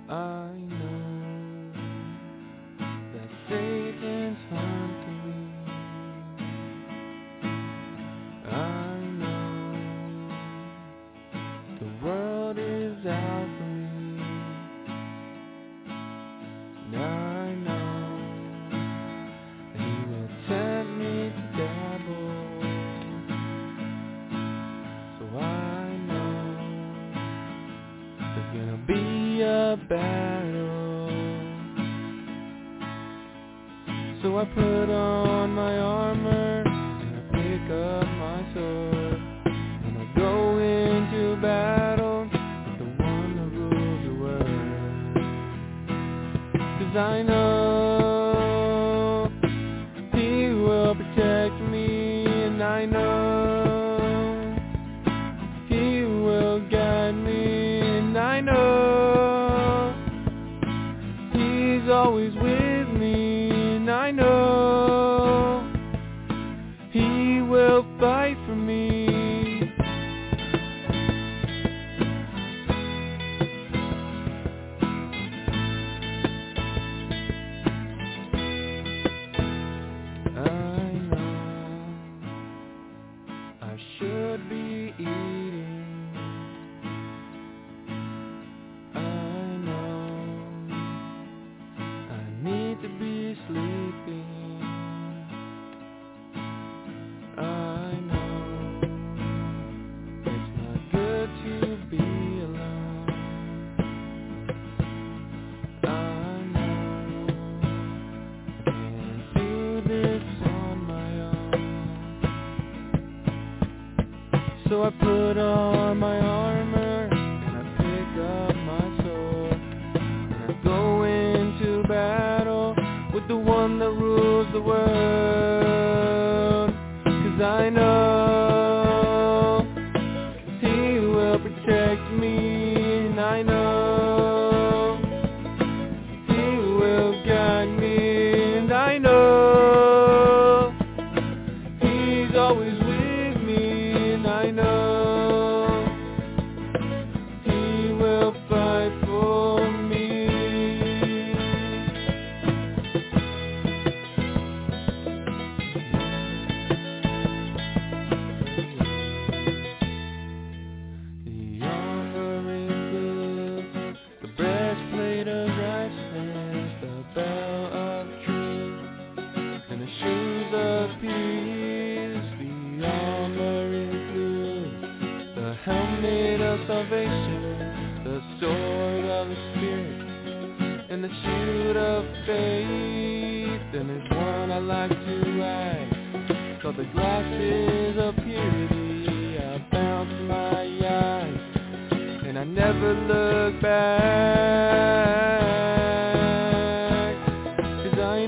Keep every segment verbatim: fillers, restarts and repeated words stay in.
I know that Satan's hunting me. I know the world is out for me. And I know that he will tempt me to dabble. So I know there's gonna be a battle. So I put on my armor and I pick up my sword, and I go into battle with the one that rules the world. 'Cause I know he will protect me, and I know he will guide me, and I know he's always with me, and I know he will fight for me. I know I should be eating. I know I need to be sleeping. I know it's not good to be alone. I know I can't do this on my own. So I put on my armor and I pick up my sword, and I go into battle with the one that rules the world. 'Cause I know he will protect me, and I know he will guide me, and I know he's always with me, and I know he will fight for me. The armor is good, the breastplate of righteousness, the belt of truth, and the shoes of peace. The armor is good, the helmet of salvation, the sword of the Spirit, and the shield of faith. And there's one I like to ride, called the glasses of purity. I bounce my eyes, and I never look back. 'Cause I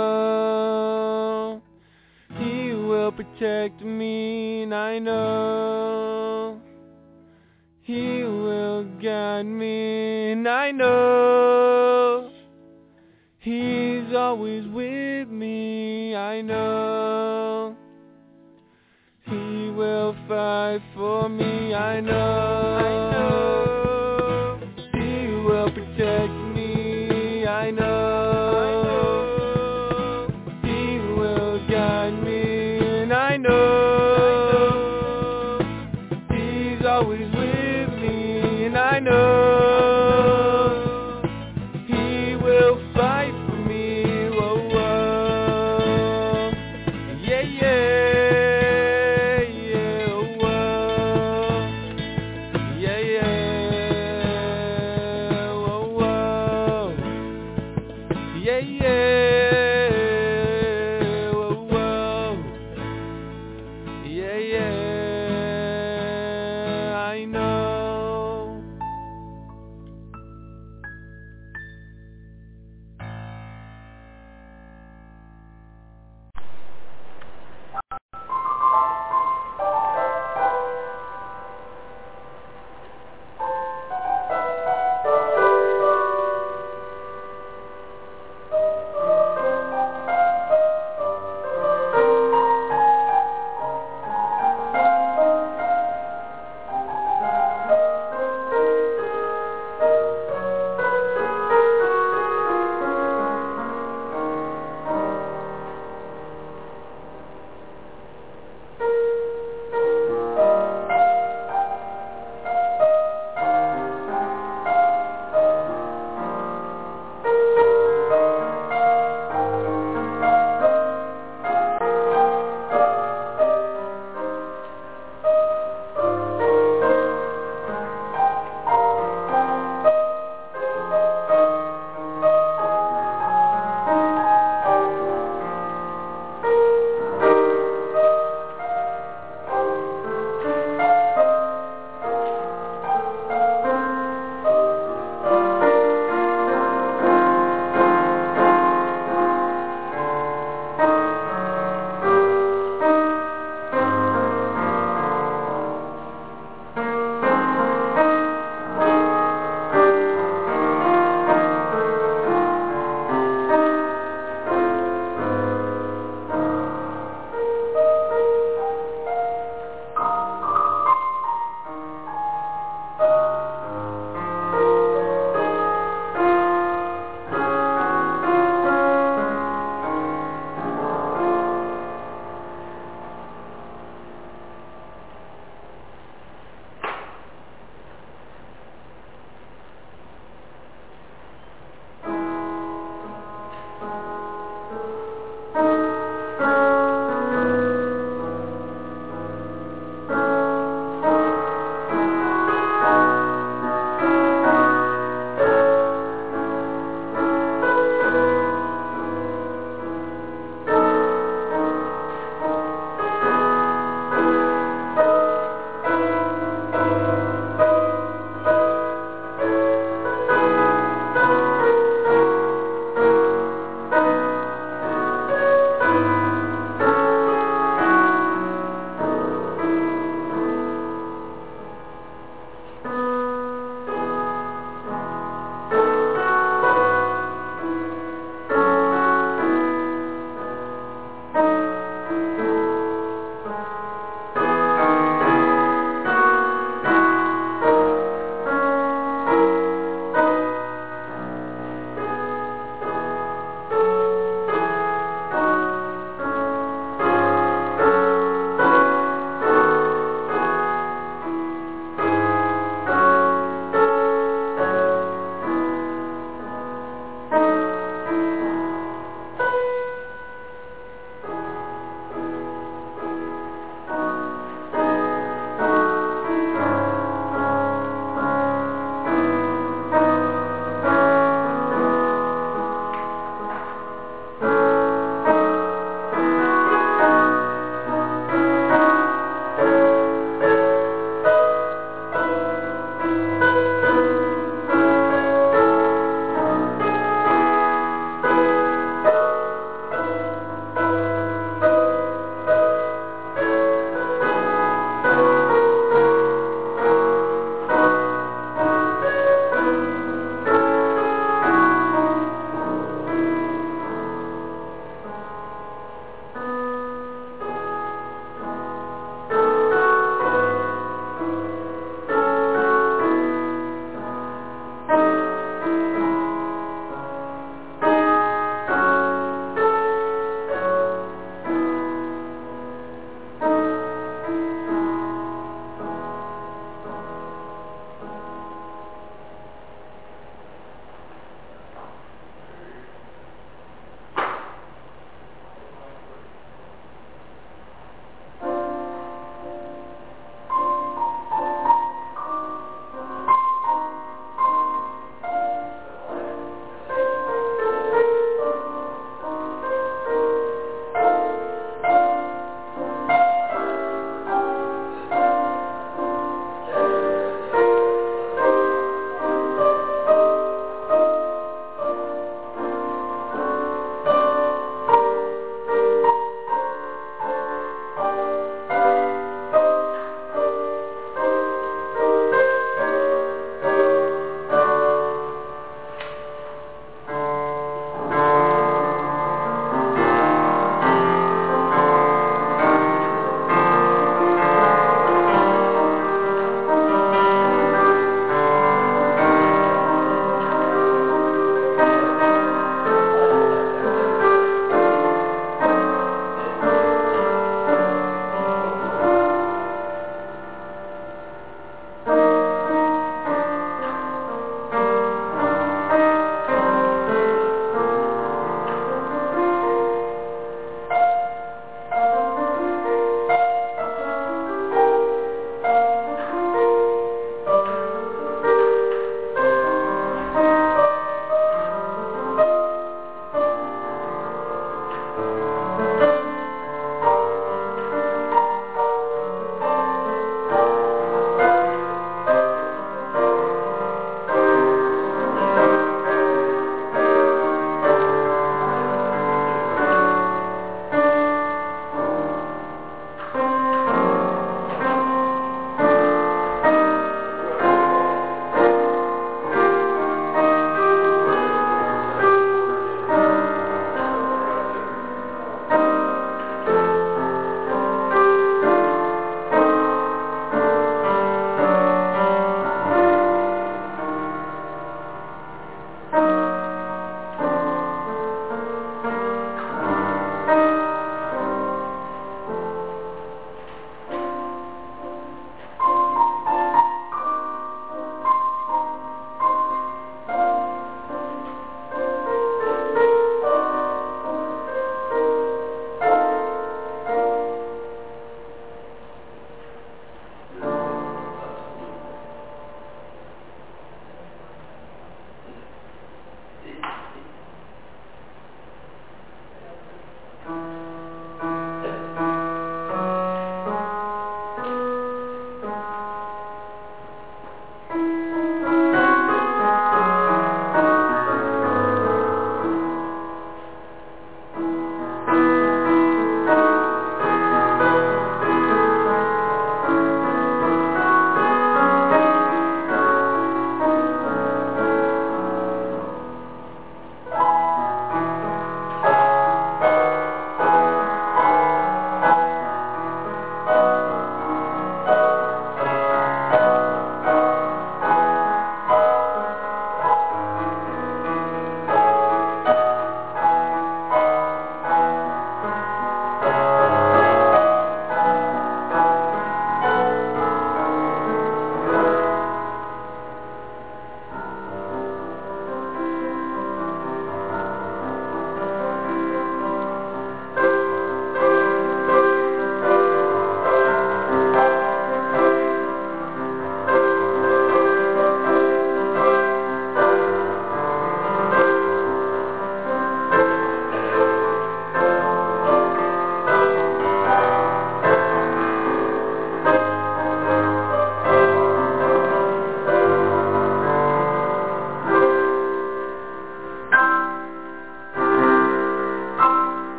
know he will protect me, and I know he will guide me, and I know he's always with me. I know he will fight for me. I know, I know he will protect me. I know, I know he will guide me, and I know he's always with me, and I know he will fight for me. Whoa, whoa. Yeah, yeah, yeah, whoa. Yeah, yeah, whoa, whoa. Yeah, yeah, whoa, whoa. Yeah, yeah, I know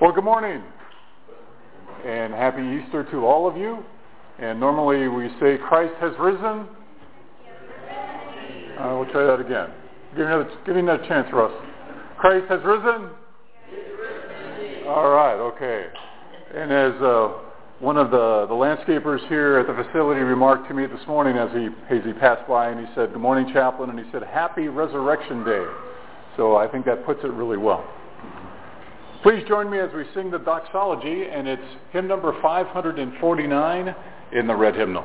Well, good morning, and happy Easter to all of you. And normally we say Christ has risen. Uh, we'll try that again. Give me another, give me another chance, Russ. Christ has risen? All right, okay. And as uh, one of the, the landscapers here at the facility remarked to me this morning as he, as he passed by, and he said, "Good morning, Chaplain," and he said, "Happy Resurrection Day." So I think that puts it really well. Please join me as we sing the doxology, and it's hymn number five forty-nine in the red hymnal.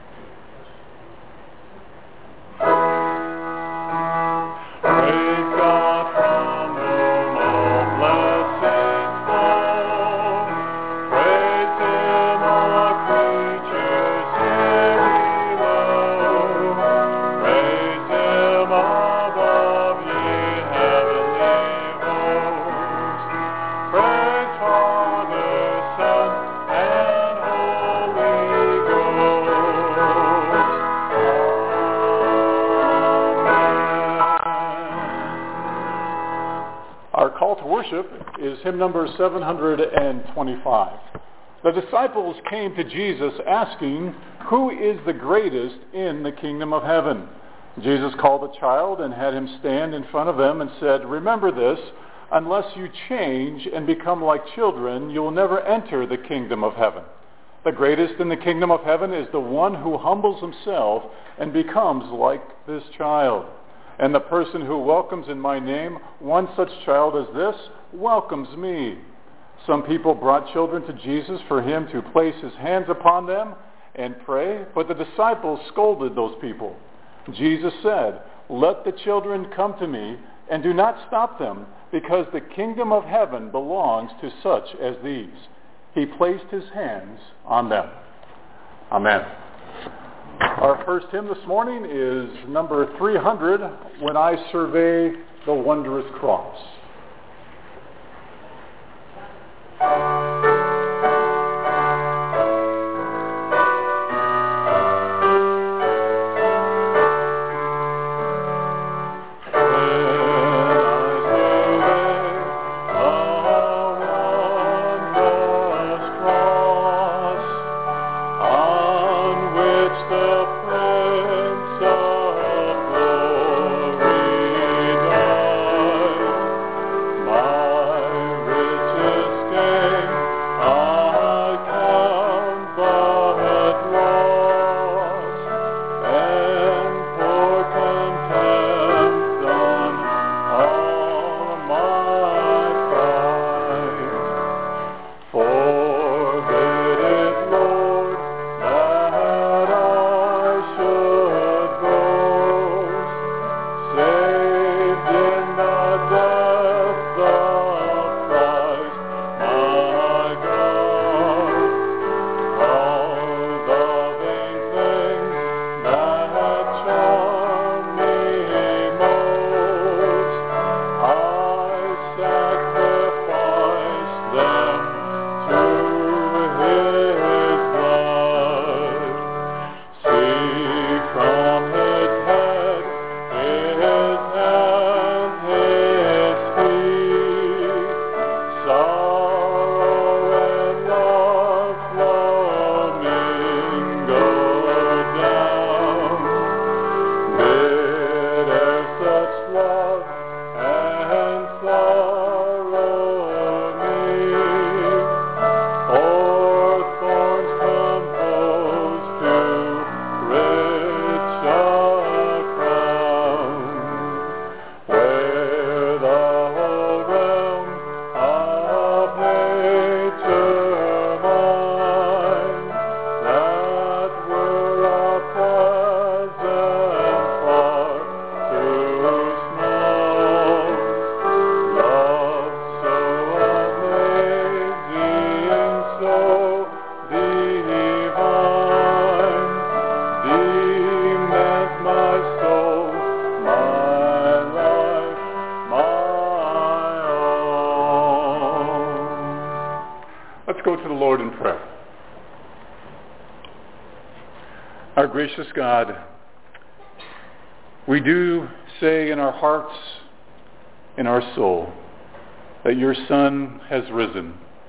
Is hymn number seven twenty-five. The disciples came to Jesus asking, "Who is the greatest in the kingdom of heaven?" Jesus called a child and had him stand in front of them and said, "Remember this, unless you change and become like children, you will never enter the kingdom of heaven. The greatest in the kingdom of heaven is the one who humbles himself and becomes like this child. And the person who welcomes in my name one such child as this welcomes me." Some people brought children to Jesus for him to place his hands upon them and pray, but the disciples scolded those people. Jesus said, "Let the children come to me, and do not stop them, because the kingdom of heaven belongs to such as these." He placed his hands on them. Amen. Our first hymn this morning is number three hundred, "When I Survey the Wondrous Cross." Let's go to the Lord in prayer. Our gracious God, we do say in our hearts, in our soul, that your Son has risen,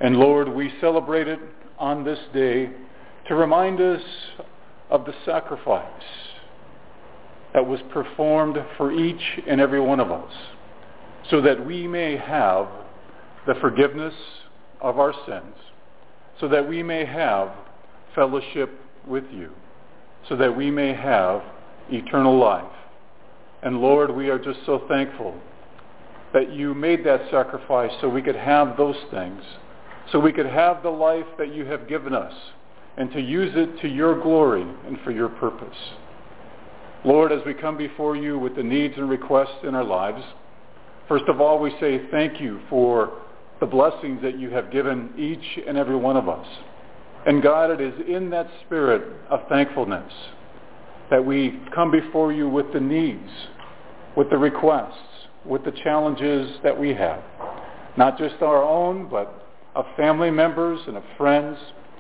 And Lord, we celebrate it on this day to remind us of the sacrifice that was performed for each and every one of us, so that we may have the forgiveness of our sins, so that we may have fellowship with you, so that we may have eternal life. And Lord, we are just so thankful that you made that sacrifice so we could have those things, so we could have the life that you have given us, and to use it to your glory and for your purpose. Lord, as we come before you with the needs and requests in our lives, first of all, we say thank you for the blessings that you have given each and every one of us. And God, it is in that spirit of thankfulness that we come before you with the needs, with the requests, with the challenges that we have, not just our own, but of family members and of friends,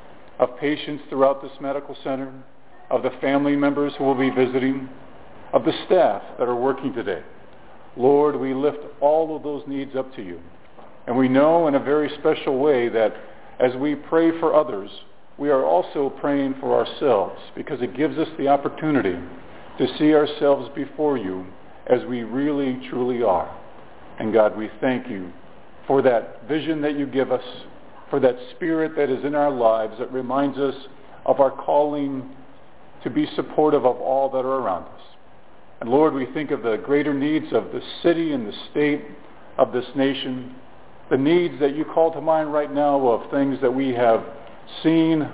of patients throughout this medical center, of the family members who will be visiting, of the staff that are working today. Lord, we lift all of those needs up to you. And we know in a very special way that as we pray for others, we are also praying for ourselves, because it gives us the opportunity to see ourselves before you as we really, truly are. And God, we thank you for that vision that you give us, for that spirit that is in our lives that reminds us of our calling to be supportive of all that are around us. And Lord, we think of the greater needs of the city and the state of this nation, the needs that you call to mind right now of things that we have seen,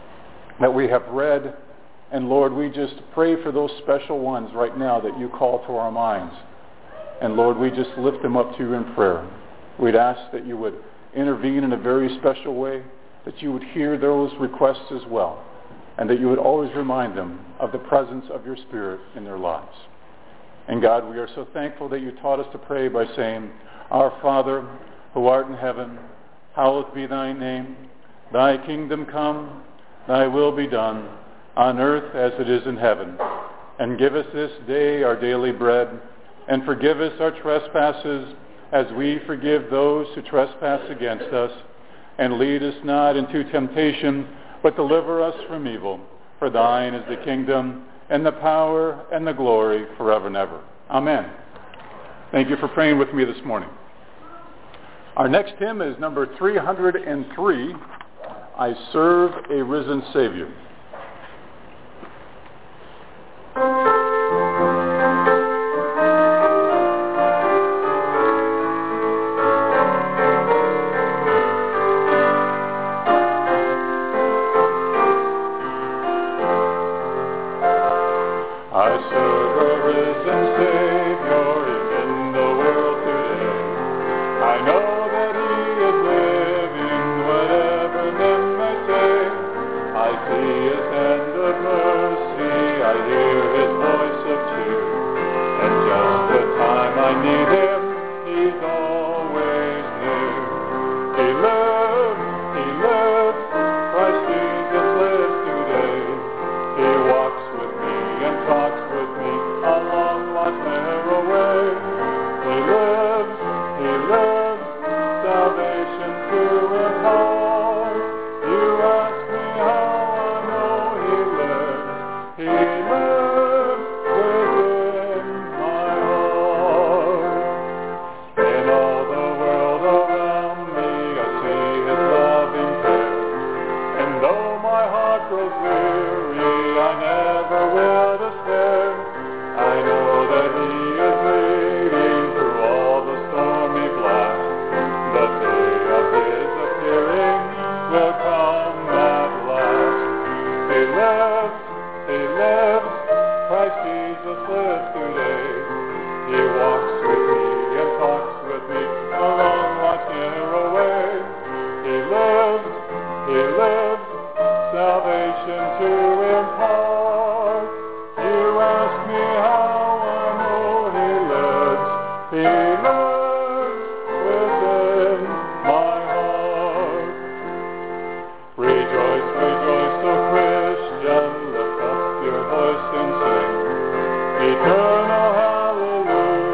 that we have read. And Lord, we just pray for those special ones right now that you call to our minds. And Lord, we just lift them up to you in prayer. We'd ask that you would intervene in a very special way, that you would hear those requests as well, and that you would always remind them of the presence of your Spirit in their lives. And God, we are so thankful that you taught us to pray by saying, Our Father, who art in heaven, hallowed be thy name. Thy kingdom come, thy will be done, on earth as it is in heaven. And give us this day our daily bread, and forgive us our trespasses, as we forgive those who trespass against us. And lead us not into temptation, but deliver us from evil. For thine is the kingdom, and the power, and the glory, forever and ever. Amen. Thank you for praying with me this morning. Our next hymn is number three hundred three, I Serve a Risen Savior.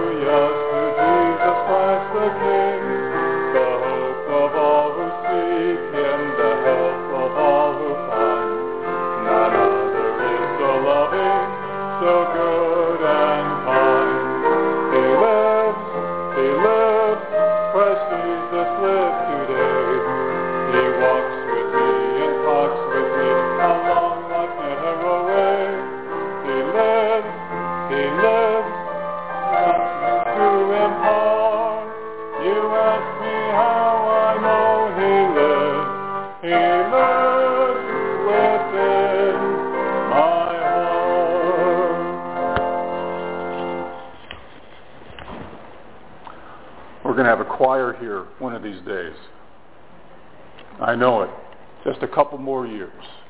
The hope of all who see so good and kind. He lives, he lives, Christ Jesus lives today. He walks with me and talks with me along my narrow way. He lives, he lives, to impart. You ask me how I know he lives. He lives within my heart. We're going to have a choir here one of these days. I know it. Just a couple more years.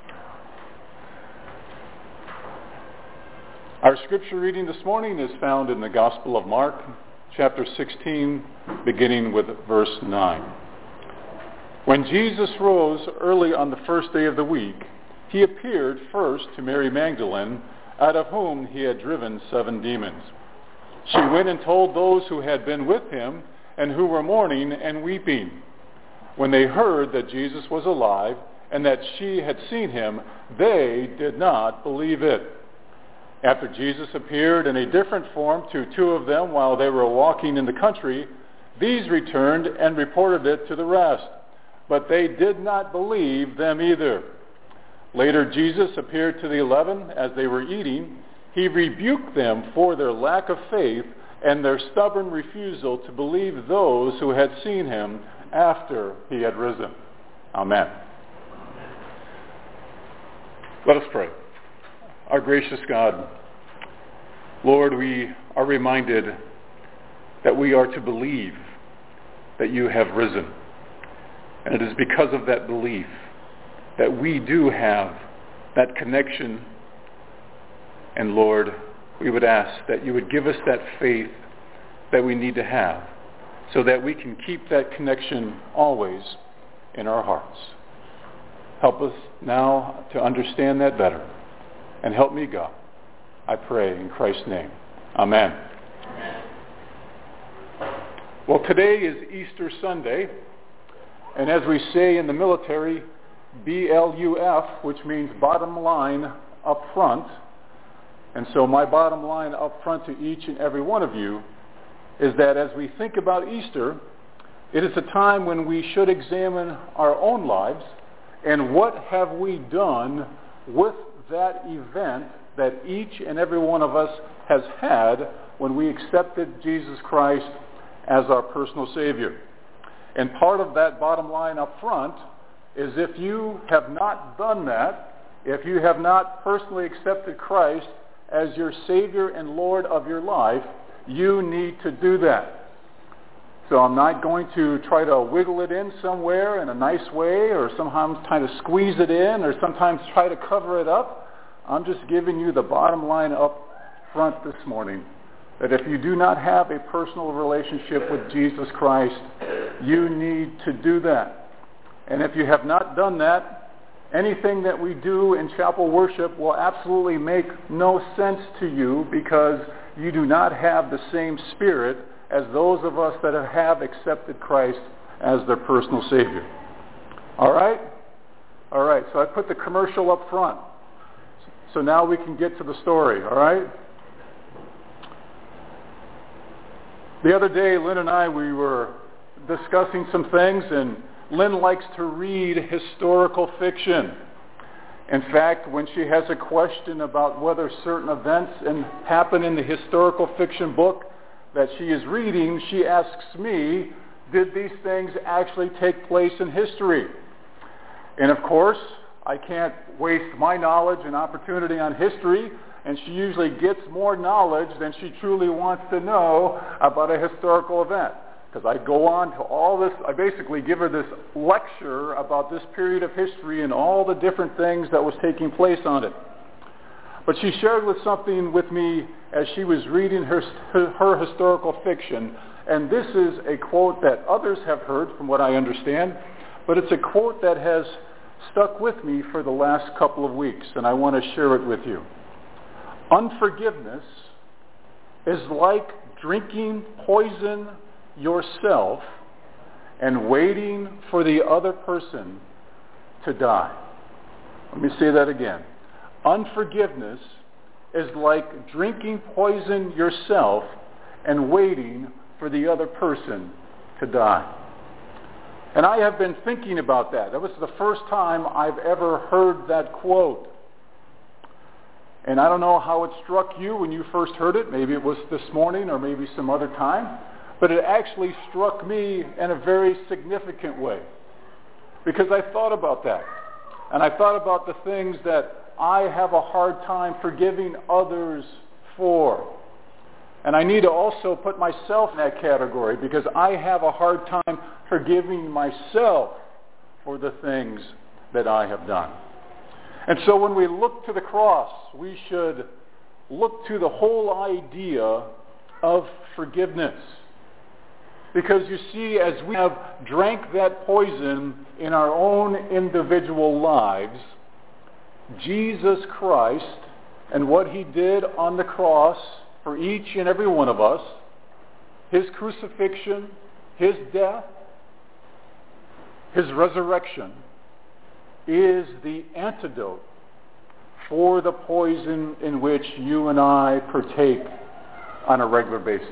Our scripture reading this morning is found in the Gospel of Mark, chapter sixteen, beginning with verse nine. When Jesus rose early on the first day of the week, he appeared first to Mary Magdalene, out of whom he had driven seven demons. She went and told those who had been with him and who were mourning and weeping. When they heard that Jesus was alive and that she had seen him, they did not believe it. After Jesus appeared in a different form to two of them while they were walking in the country, these returned and reported it to the rest, but they did not believe them either. Later Jesus appeared to the eleven as they were eating. He rebuked them for their lack of faith and their stubborn refusal to believe those who had seen him after he had risen. Amen. Let us pray. Our gracious God, Lord, we are reminded that we are to believe that you have risen. And it is because of that belief that we do have that connection. And Lord, we would ask that you would give us that faith that we need to have so that we can keep that connection always in our hearts. Help us now to understand that better. And help me, God, I pray in Christ's name. Amen. Amen. Well, today is Easter Sunday, and as we say in the military, B L U F, which means bottom line up front. And so my bottom line up front to each and every one of you is that as we think about Easter, it is a time when we should examine our own lives and what have we done with that event that each and every one of us has had when we accepted Jesus Christ as our personal Savior. And part of that bottom line up front is if you have not done that, if you have not personally accepted Christ as your Savior and Lord of your life, you need to do that. So I'm not going to try to wiggle it in somewhere in a nice way or sometimes try to squeeze it in or sometimes try to cover it up. I'm just giving you the bottom line up front this morning, that if you do not have a personal relationship with Jesus Christ, you need to do that. And if you have not done that, anything that we do in chapel worship will absolutely make no sense to you because you do not have the same spirit as those of us that have accepted Christ as their personal Savior. All right? All right, so I put the commercial up front. So now we can get to the story, all right? The other day, Lynn and I, we were discussing some things, and Lynn likes to read historical fiction. In fact, when she has a question about whether certain events in, happen in the historical fiction book that she is reading, she asks me, did these things actually take place in history? And of course, I can't waste my knowledge and opportunity on history, and she usually gets more knowledge than she truly wants to know about a historical event. Because I go on to all this, I basically give her this lecture about this period of history and all the different things that was taking place on it. But she shared with something with me as she was reading her, her historical fiction, and this is a quote that others have heard from what I understand, but it's a quote that has stuck with me for the last couple of weeks, and I want to share it with you. Unforgiveness is like drinking poison yourself and waiting for the other person to die. Let me say that again. Unforgiveness is like drinking poison yourself and waiting for the other person to die. And I have been thinking about that. That was the first time I've ever heard that quote. And I don't know how it struck you when you first heard it. Maybe it was this morning or maybe some other time. But it actually struck me in a very significant way. Because I thought about that. And I thought about the things that I have a hard time forgiving others for. And I need to also put myself in that category because I have a hard time forgiving myself for the things that I have done. And so when we look to the cross, we should look to the whole idea of forgiveness. Because you see, as we have drank that poison in our own individual lives, Jesus Christ and what he did on the cross for each and every one of us, his crucifixion, his death, his resurrection, is the antidote for the poison in which you and I partake on a regular basis.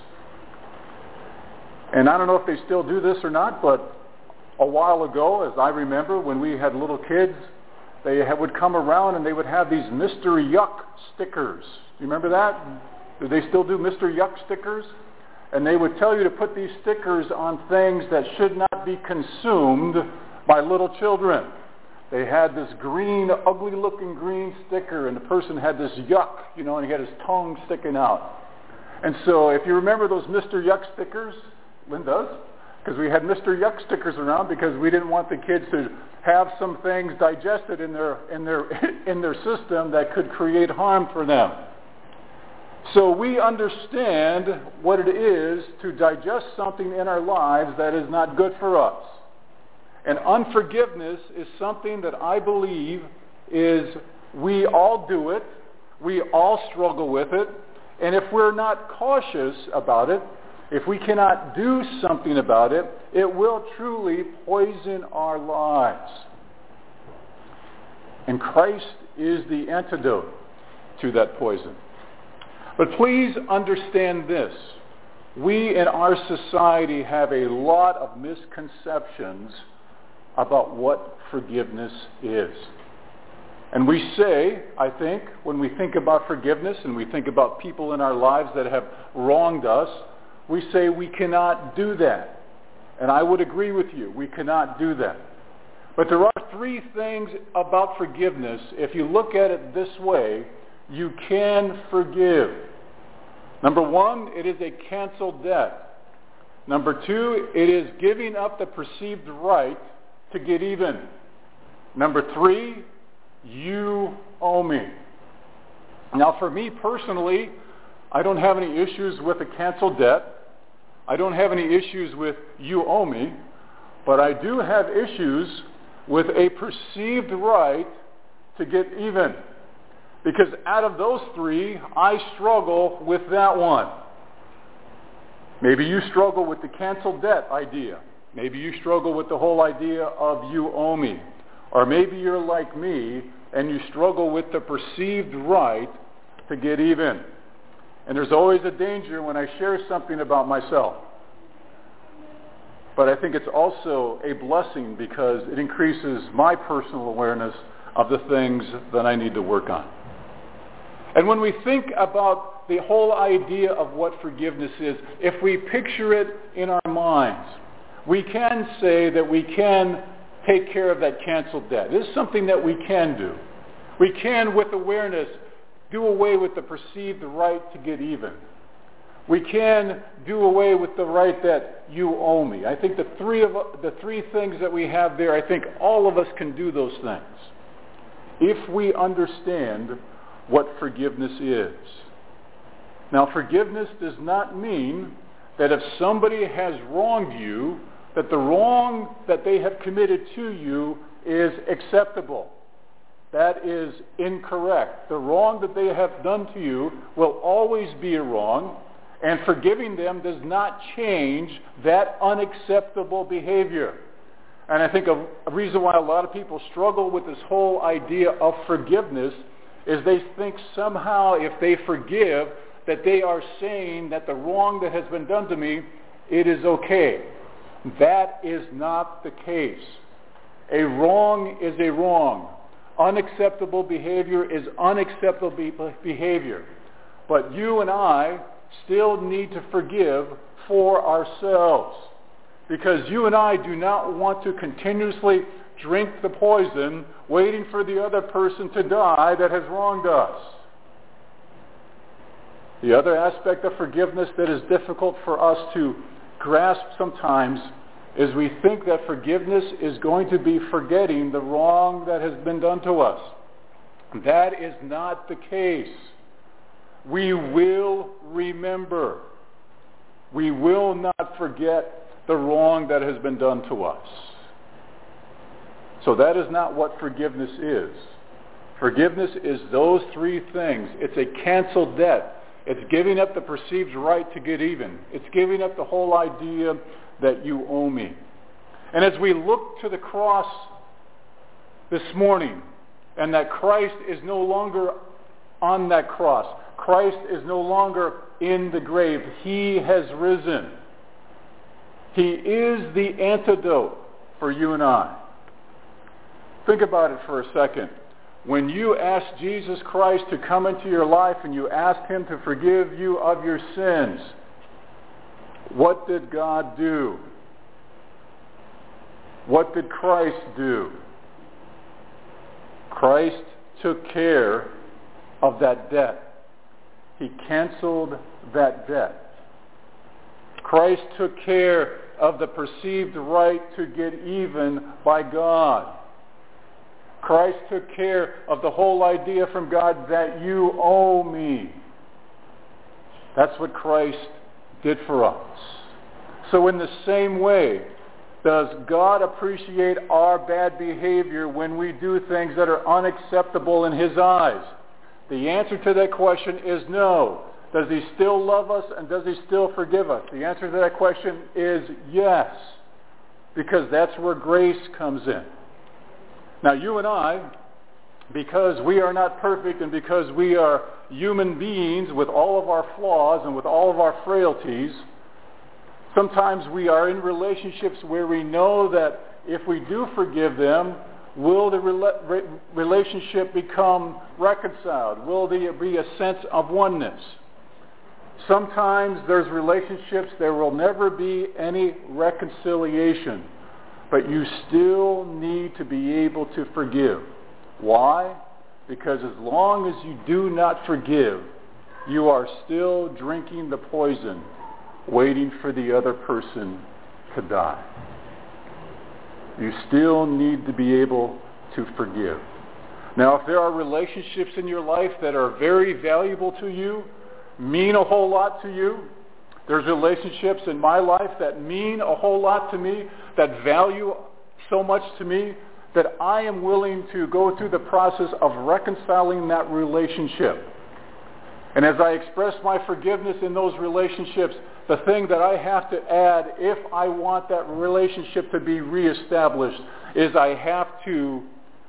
And I don't know if they still do this or not, but a while ago, as I remember, when we had little kids, they would come around and they would have these Mister Yuck stickers. Do you remember that? Do they still do Mister Yuck stickers? And they would tell you to put these stickers on things that should not be consumed by little children. They had this green, ugly-looking green sticker, and the person had this yuck, you know, and he had his tongue sticking out. And so if you remember those Mister Yuck stickers, Lynn does, because we had Mister Yuck stickers around because we didn't want the kids to have some things digested in their in their in their system that could create harm for them. So we understand what it is to digest something in our lives that is not good for us. And unforgiveness is something that I believe is, we all do it, we all struggle with it, and if we're not cautious about it, if we cannot do something about it, it will truly poison our lives. And Christ is the antidote to that poison. But please understand this. We in our society have a lot of misconceptions about what forgiveness is. And we say, I think, when we think about forgiveness and we think about people in our lives that have wronged us, we say we cannot do that. And I would agree with you, we cannot do that. But there are three things about forgiveness. If you look at it this way, you can forgive. Number one, it is a canceled debt. Number two, it is giving up the perceived right to get even. Number three, you owe me. Now for me personally, I don't have any issues with a canceled debt. I don't have any issues with you owe me. But I do have issues with a perceived right to get even. Because out of those three, I struggle with that one. Maybe you struggle with the canceled debt idea. Maybe you struggle with the whole idea of you owe me. Or maybe you're like me and you struggle with the perceived right to get even. And there's always a danger when I share something about myself. But I think it's also a blessing because it increases my personal awareness of the things that I need to work on. And when we think about the whole idea of what forgiveness is, if we picture it in our minds, we can say that we can take care of that canceled debt. It is something that we can do. We can, with awareness, do away with the perceived right to get even. We can do away with the right that you owe me. I think the three of the three things that we have there, I think all of us can do those things if we understand what forgiveness is. Now, forgiveness does not mean that if somebody has wronged you, that the wrong that they have committed to you is acceptable. That is incorrect. The wrong that they have done to you will always be a wrong, and forgiving them does not change that unacceptable behavior. And I think a, a reason why a lot of people struggle with this whole idea of forgiveness is they think somehow if they forgive, that they are saying that the wrong that has been done to me, it is okay. That is not the case. A wrong is a wrong. Unacceptable behavior is unacceptable behavior. But you and I still need to forgive for ourselves, because you and I do not want to continuously drink the poison waiting for the other person to die that has wronged us. The other aspect of forgiveness that is difficult for us to grasp sometimes is we think that forgiveness is going to be forgetting the wrong that has been done to us. That is not the case. We will remember. We will not forget the wrong that has been done to us. So that is not what forgiveness is. Forgiveness is those three things. It's a canceled debt. It's giving up the perceived right to get even. It's giving up the whole idea that you owe me. And as we look to the cross this morning, and that Christ is no longer on that cross, Christ is no longer in the grave. He has risen. He is the antidote for you and I. Think about it for a second. When you asked Jesus Christ to come into your life and you asked him to forgive you of your sins, what did God do? What did Christ do? Christ took care of that debt. He canceled that debt. Christ took care of the perceived right to get even by God. Christ took care of the whole idea from God that you owe me. That's what Christ did for us. So in the same way, does God appreciate our bad behavior when we do things that are unacceptable in his eyes? The answer to that question is no. Does he still love us and does he still forgive us? The answer to that question is yes, because that's where grace comes in. Now you and I, because we are not perfect and because we are human beings with all of our flaws and with all of our frailties, sometimes we are in relationships where we know that if we do forgive them, will the rela- relationship become reconciled? Will there be a sense of oneness? Sometimes there's relationships there will never be any reconciliation, but you still need to be able to forgive. Why? Because as long as you do not forgive, you are still drinking the poison, waiting for the other person to die. You still need to be able to forgive. Now, if there are relationships in your life that are very valuable to you, mean a whole lot to you, there's relationships in my life that mean a whole lot to me, that value so much to me, that I am willing to go through the process of reconciling that relationship. And as I express my forgiveness in those relationships, the thing that I have to add if I want that relationship to be reestablished is I have to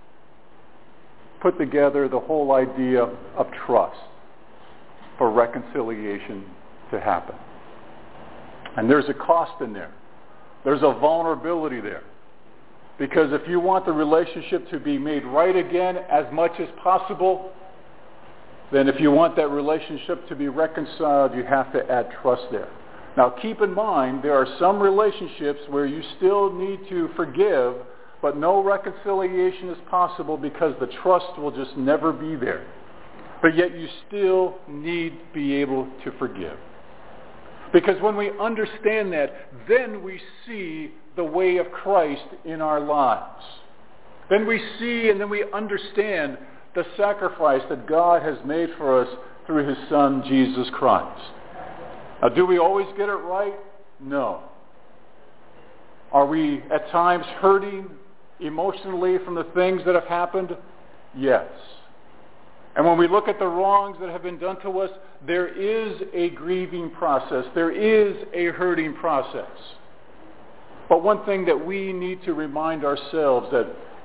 put together the whole idea of trust for reconciliation to happen. And there's a cost in there. There's a vulnerability there. Because if you want the relationship to be made right again as much as possible, then if you want that relationship to be reconciled, you have to add trust there. Now keep in mind, there are some relationships where you still need to forgive, but no reconciliation is possible because the trust will just never be there. But yet you still need to be able to forgive. Because when we understand that, then we see the way of Christ in our lives. Then we see and then we understand the sacrifice that God has made for us through his Son, Jesus Christ. Now, do we always get it right? No. Are we at times hurting emotionally from the things that have happened? Yes. And when we look at the wrongs that have been done to us, there is a grieving process. There is a hurting process. But one thing that we need to remind ourselves that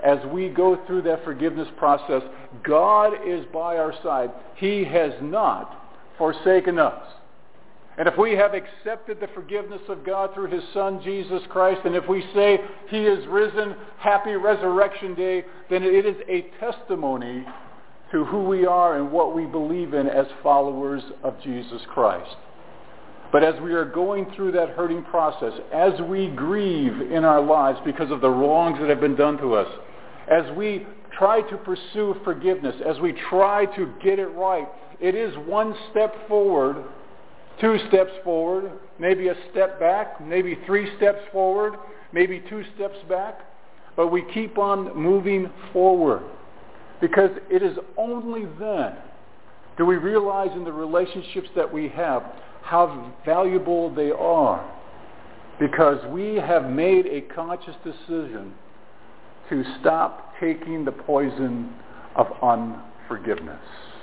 as we go through that forgiveness process, God is by our side. He has not forsaken us. And if we have accepted the forgiveness of God through his Son, Jesus Christ, and if we say he is risen, happy Resurrection Day, then it is a testimony to who we are and what we believe in as followers of Jesus Christ. But as we are going through that hurting process, as we grieve in our lives because of the wrongs that have been done to us, as we try to pursue forgiveness, as we try to get it right, it is one step forward, two steps forward, maybe a step back, maybe three steps forward, maybe two steps back, but we keep on moving forward. Because it is only then do we realize in the relationships that we have how valuable they are, because we have made a conscious decision to stop taking the poison of unforgiveness.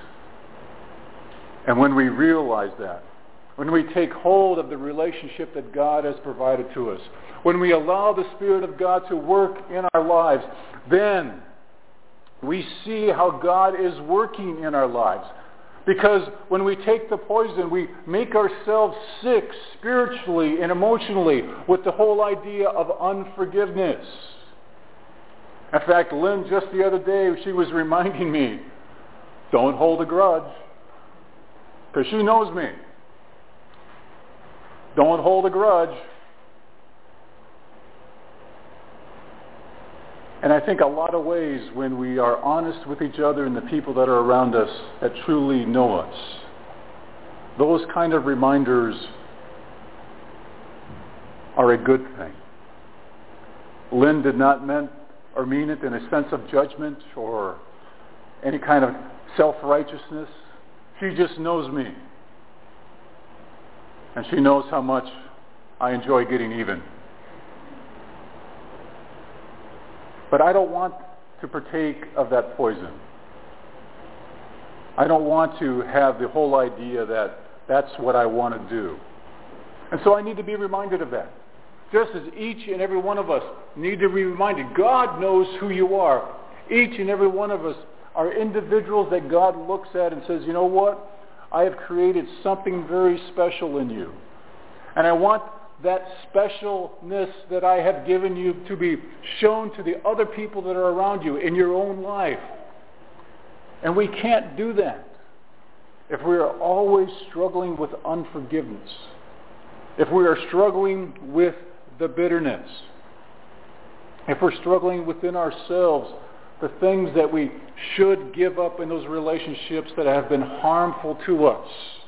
And when we realize that, when we take hold of the relationship that God has provided to us, when we allow the Spirit of God to work in our lives, then we see how God is working in our lives. Because when we take the poison, we make ourselves sick spiritually and emotionally with the whole idea of unforgiveness. In fact, Lynn, just the other day, she was reminding me, don't hold a grudge. Because she knows me. Don't hold a grudge. And I think a lot of ways when we are honest with each other and the people that are around us that truly know us, those kind of reminders are a good thing. Lynn did not mean or mean it in a sense of judgment or any kind of self-righteousness. She just knows me. And she knows how much I enjoy getting even. But I don't want to partake of that poison. I don't want to have the whole idea that that's what I want to do. And so I need to be reminded of that. Just as each and every one of us need to be reminded, God knows who you are. Each and every one of us are individuals that God looks at and says, you know what? I have created something very special in you. And I want that specialness that I have given you to be shown to the other people that are around you in your own life. And we can't do that if we are always struggling with unforgiveness, if we are struggling with the bitterness, if we're struggling within ourselves the things that we should give up in those relationships that have been harmful to us.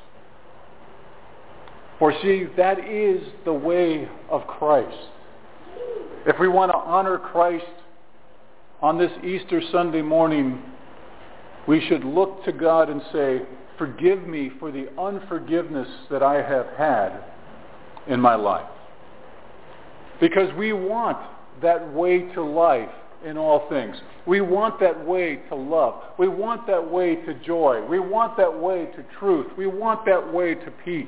For see, that is the way of Christ. If we want to honor Christ on this Easter Sunday morning, we should look to God and say, forgive me for the unforgiveness that I have had in my life. Because we want that way to life in all things. We want that way to love. We want that way to joy. We want that way to truth. We want that way to peace.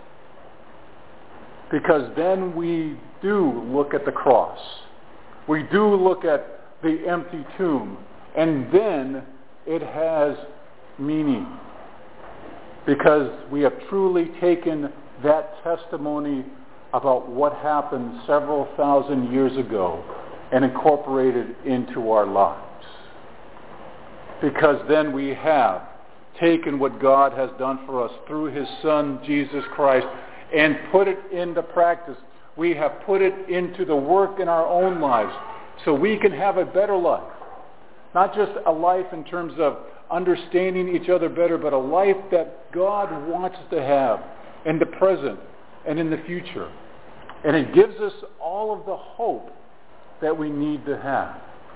Because then we do look at the cross. We do look at the empty tomb. And then it has meaning. Because we have truly taken that testimony about what happened several thousand years ago and incorporated into our lives. Because then we have taken what God has done for us through his Son, Jesus Christ, and put it into practice. We have put it into the work in our own lives so we can have a better life. Not just a life in terms of understanding each other better, but a life that God wants us to have in the present and in the future. And it gives us all of the hope that we need to have.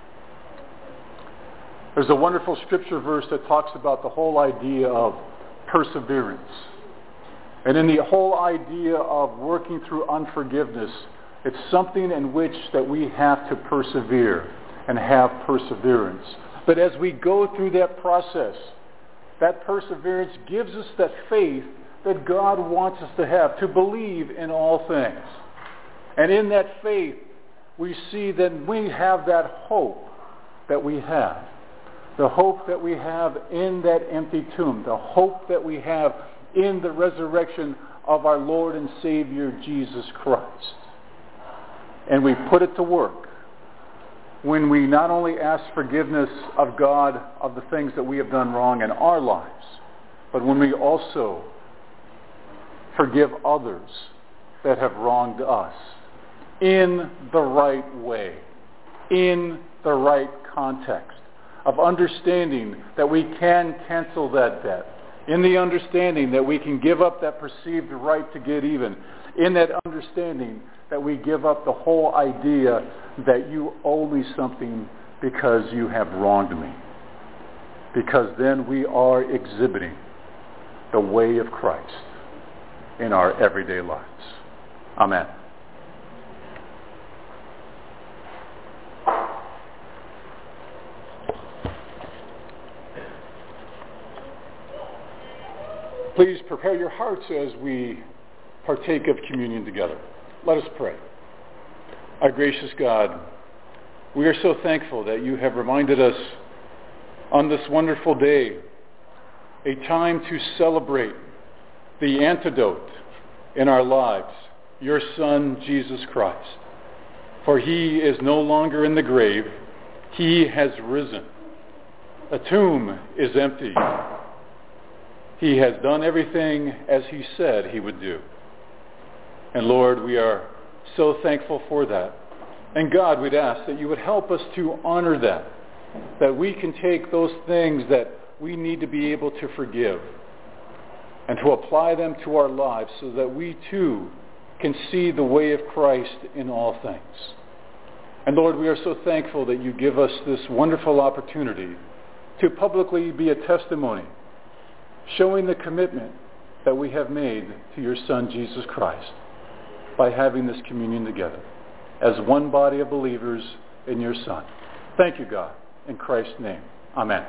There's a wonderful scripture verse that talks about the whole idea of perseverance. And in the whole idea of working through unforgiveness, it's something in which that we have to persevere and have perseverance. But as we go through that process, that perseverance gives us that faith that God wants us to have, to believe in all things. And in that faith, we see that we have that hope that we have, the hope that we have in that empty tomb, the hope that we have in the resurrection of our Lord and Savior Jesus Christ. And we put it to work when we not only ask forgiveness of God of the things that we have done wrong in our lives, but when we also forgive others that have wronged us in the right way, in the right context of understanding that we can cancel that debt, in the understanding that we can give up that perceived right to get even, in that understanding that we give up the whole idea that you owe me something because you have wronged me. Because then we are exhibiting the way of Christ in our everyday lives. Amen. Please prepare your hearts as we partake of communion together. Let us pray. Our gracious God, we are so thankful that you have reminded us on this wonderful day, a time to celebrate the antidote in our lives, your Son, Jesus Christ. For he is no longer in the grave. He has risen. A tomb is empty. He has done everything as he said he would do. And Lord, we are so thankful for that. And God, we'd ask that you would help us to honor that, that we can take those things that we need to be able to forgive and to apply them to our lives so that we too can see the way of Christ in all things. And Lord, we are so thankful that you give us this wonderful opportunity to publicly be a testimony, showing the commitment that we have made to your Son, Jesus Christ, by having this communion together as one body of believers in your Son. Thank you, God. In Christ's name, amen.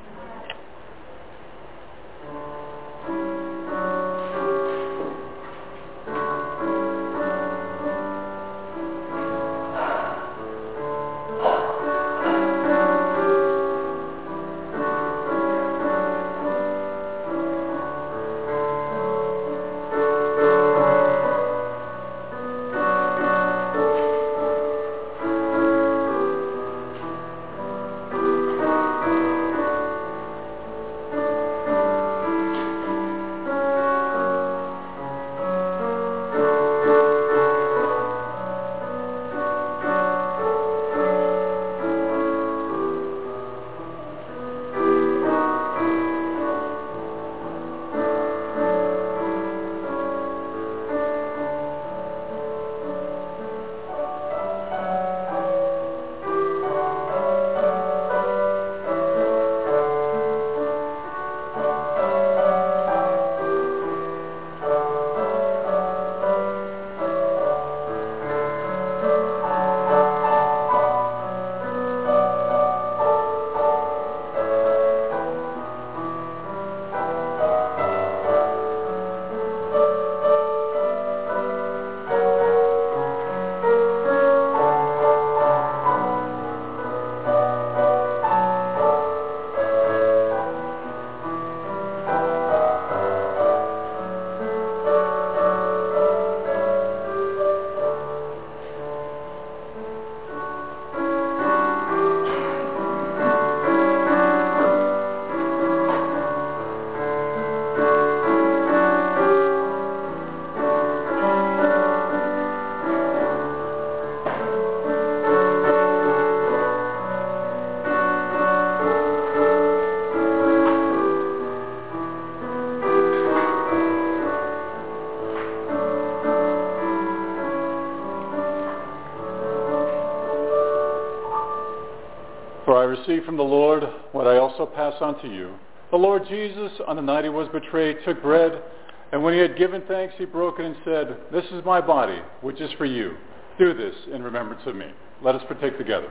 For I received from the Lord what I also pass on to you. The Lord Jesus, on the night he was betrayed, took bread, and when he had given thanks, he broke it and said, "This is my body, which is for you. Do this in remembrance of me." Let us partake together.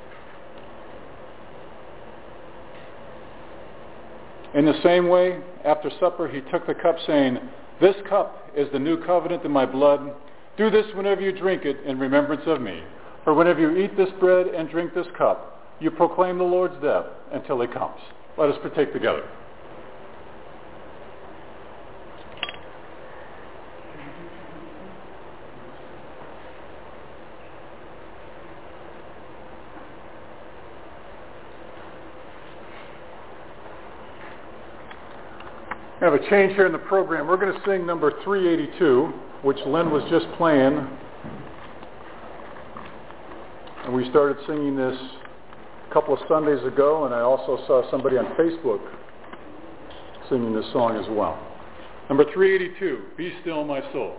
In the same way, after supper, he took the cup, saying, "This cup is the new covenant in my blood. Do this whenever you drink it in remembrance of me. For whenever you eat this bread and drink this cup, you proclaim the Lord's death until he comes. Let us partake together. We have a change here in the program. We're going to sing number three eighty-two, which Len was just playing. And we started singing this a couple of Sundays ago, and I also saw somebody on Facebook singing this song as well. Number three eighty-two, Be Still My Soul.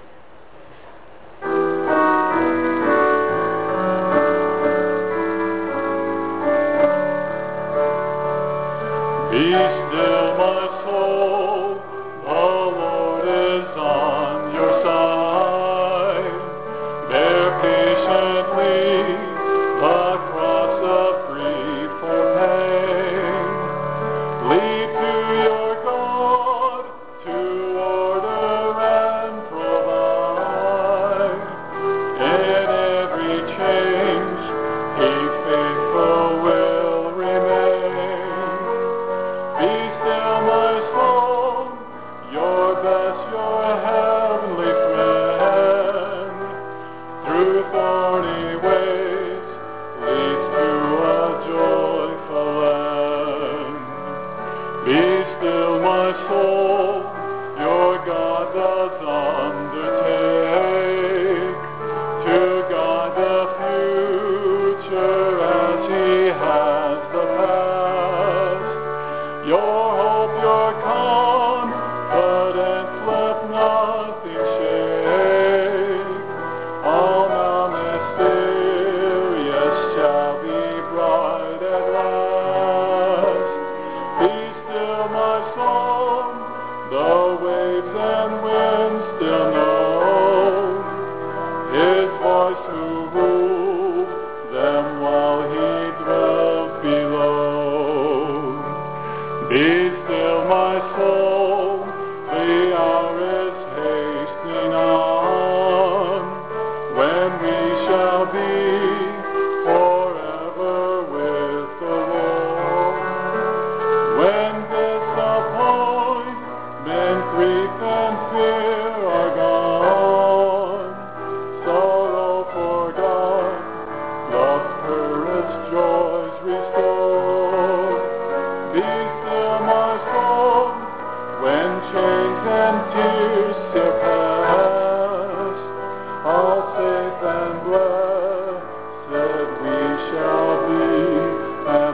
Be still my soul, the Lord is on your side. Bear patiently the cross of grief or pain. Lead to your God to order and provide. In every change, He faithful will remain. Be still, my soul, your best, your heavenly friend. Through thorny ways leads to a joyful end. Be still, my soul, your God does undertake to guide the future as He has the past. Your hope, your confidence, let nothing shake. All now mysterious shall be bright at last. Be still, my soul, the waves and winds still know His voice who ruled them while He dwelt below. Be still, my soul, the hour is hastening on, when we shall be forever with the Lord. When disappointment, grief, and fear are gone, sorrow forgot, love, courage, joys restored. Be still, my soul, when chains and tears shall pass, all safe and blessed we shall be at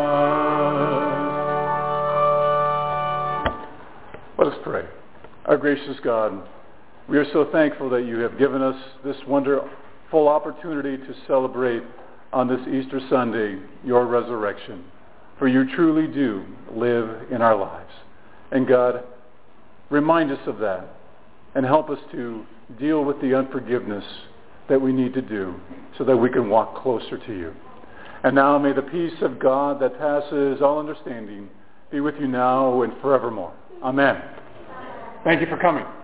last. Let us pray. Our gracious God, we are so thankful that you have given us this wonderful opportunity to celebrate on this Easter Sunday your resurrection. For you truly do live in our lives. And God, remind us of that and help us to deal with the unforgiveness that we need to do so that we can walk closer to you. And now may the peace of God that passes all understanding be with you now and forevermore. Amen. Thank you for coming.